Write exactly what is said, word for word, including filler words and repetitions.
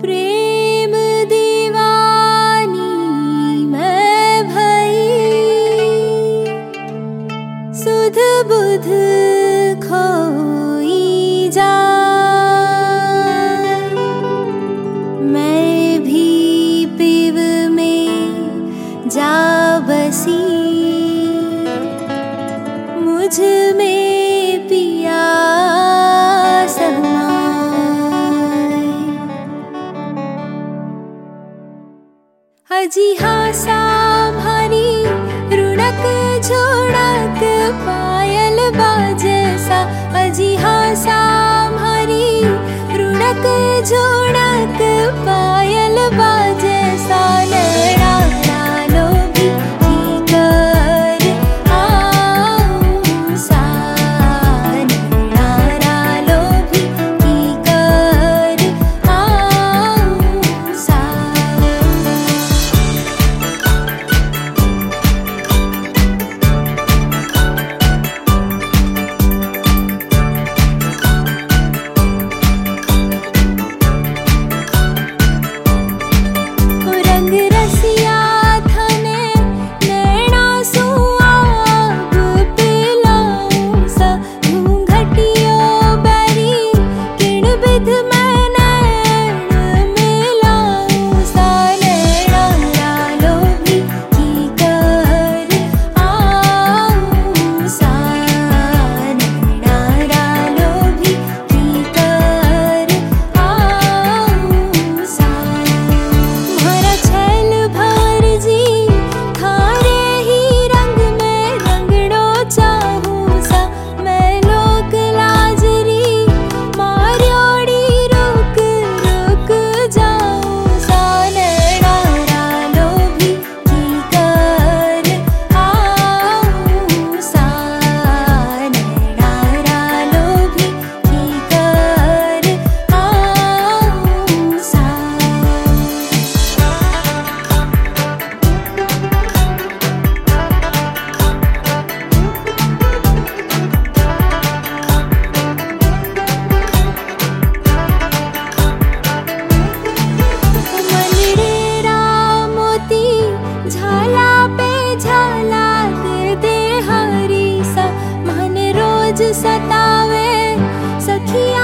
प्रेम दीवानी मैं भई, सुध बुध खोई जाए। मैं भी पिव में जा बसी, मुझ में पिया अजी हासा भारी रुणक झुणक पायल बाजसा। अजी हासा भारी रुणक झुणक पायल बाजसा। नैना डालो भी कर आऊं सा, नैना डालो भी कर आऊं सा। सतावे सखिया